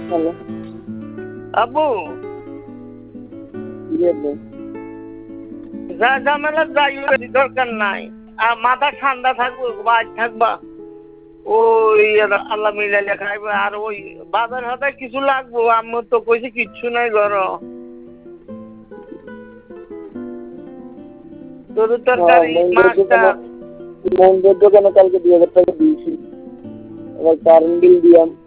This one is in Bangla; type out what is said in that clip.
হ্যালো আব্বু জি আব্বু যা ঝামেলা যাই দরকার নাই আর মাথা ঠান্ডা থাকবো বাজ থাকবা ওই আল্লাহ মিলাইলে খাইবে আর ওই বাজার হাতে কিছু লাগবো আম্মু তো কইছে কিচ্ছু নাই ঘর গরু তরকারি মাছটা মন্দির দোকানে কালকে 2000 টাকা দিয়েছি এবার কারেন্ট বিল দিলাম